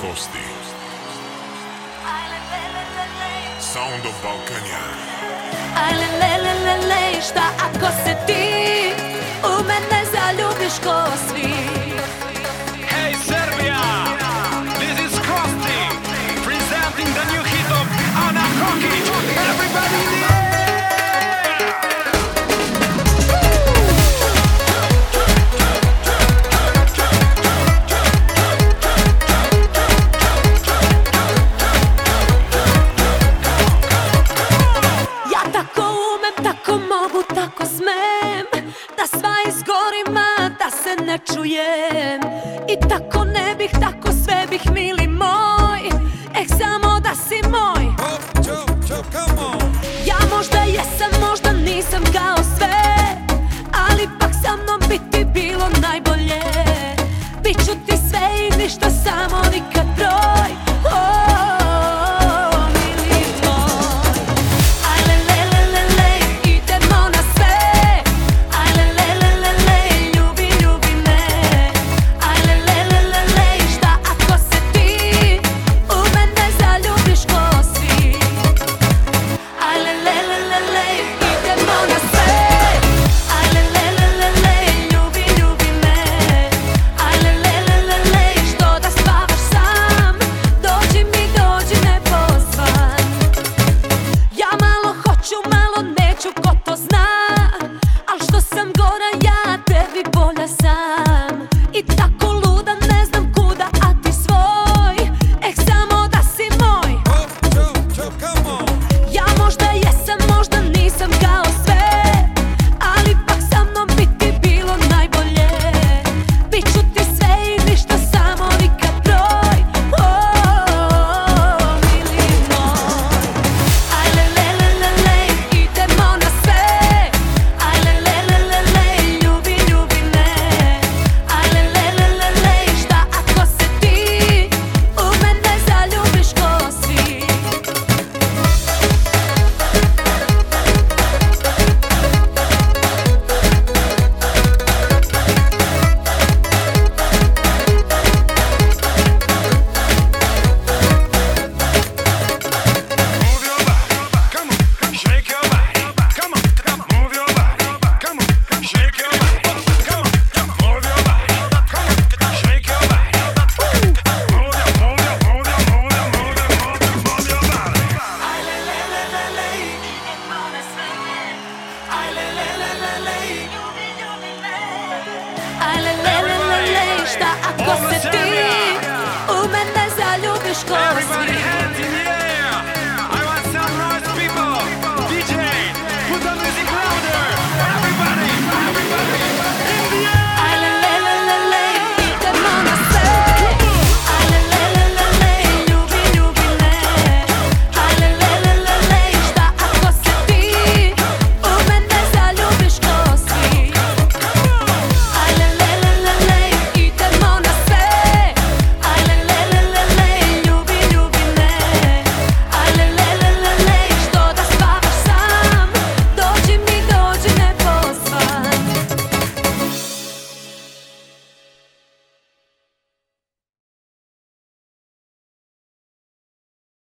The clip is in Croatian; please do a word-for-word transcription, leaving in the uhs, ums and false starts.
Kosti. Sound of Balkanja. Ajle le le le le, šta ako se ti u mene zaljubiš ko svi? Hey Serbia, this is Kosti, presenting the new hit of Ana Kokic. Everybody in the air! Tako smem, da sva izgorim, a da se ne čujem. I tako ne bih, tako sve bih, mili moj. Eh, samo da si moj. Ja možda jesam, možda nisam kao sve, ali pak sa mnom bi ti bilo najbolje. Biću ti sve i ništa, samo nikad broj. Šta ako se ti u mene zaljubiš ko svi?